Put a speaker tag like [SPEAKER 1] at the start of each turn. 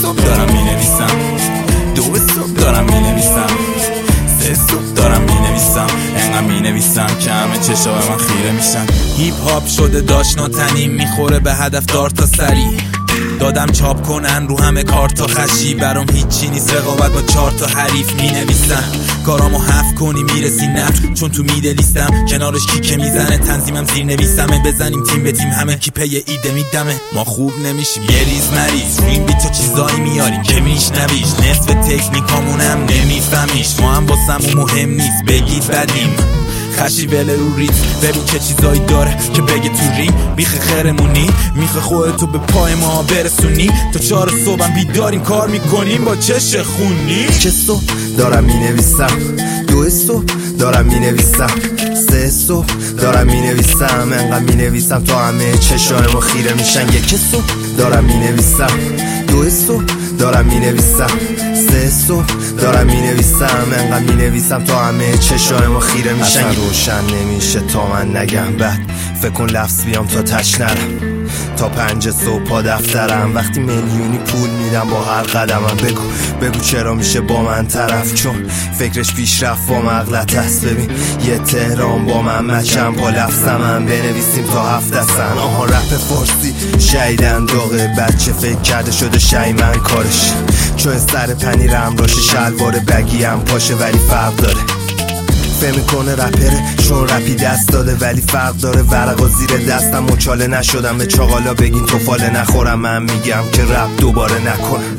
[SPEAKER 1] صبح دارم مینویسم، 2 صبح دارم مینویسم، 3 صبح دارم مینویسم. انقدر مینویسم که همه چشای من خیره میشن. هیپ هاپ شده داشناتنی، میخوره به هدف دار تا سری. دادم چاپ کنن رو همه کارتا خشی، برام هیچی نیست رقابت با 4 تا حریف. مینویسم کارامو حف کنی میرسی نه، چون تو میدلیستم کنارش کیکه میزنه. تنظیمم زیر نویسمه، بزنیم تیم به تیم همه کی پی ایده میدمه. ما خوب نمیشیم یه ریز مریض، رو این بیت تا چیزایی میاریم که میشنویش. نصف تکنیکامونم نمیفهمیش، ما هم واسمون مهم نیست بگید بدیم. خشی وله رو ریت، ببین چه چیزایی داره که بگه تو ریم. میخه خیرمونی، میخه خودتو به پای ما برسونی. تا 4 صبحم بیداریم کار میکنیم با چش خونی.
[SPEAKER 2] که صبح دارم مینویسم، 2 صبح دارم مینویسم، 3 صبح دارم مینویسم. انقدر مینویسم تا همه چشای ما خیره میشن. 1 صبح دارم مینویسم، 2 صبح دارم مینویسم، 3 صبح دارم مینویسم. انقدر مینویسم تا همه چشای ما خیره میشن. اصلا روشن نمیشه تا من نگم، بعد فکر کن لفظ بیام تا تش نرم. تا 5 صبح پا دفترم، وقتی میلیونی پول میدم با هر قدمم. بگو چرا میشه با من طرف، چون فکرش پیشرفت با مغلط است. ببین یه تهران با من مچم، با لفظم بنویسیم تا 7 دستن. آها رپ فارسی شیدن داغه، بچه فکر کرده شده شیمن کارش. چون سر پنیرم راشه شلوار بگیم پاشه، ولی فرق داره. فهم میکنه رپره چون رپی دست داده، ولی فرق داره. ورقا زیر دستم مچاله نشدم، به چاقالا بگین توفاله نخورم. من میگم که رپ دوباره نکنم.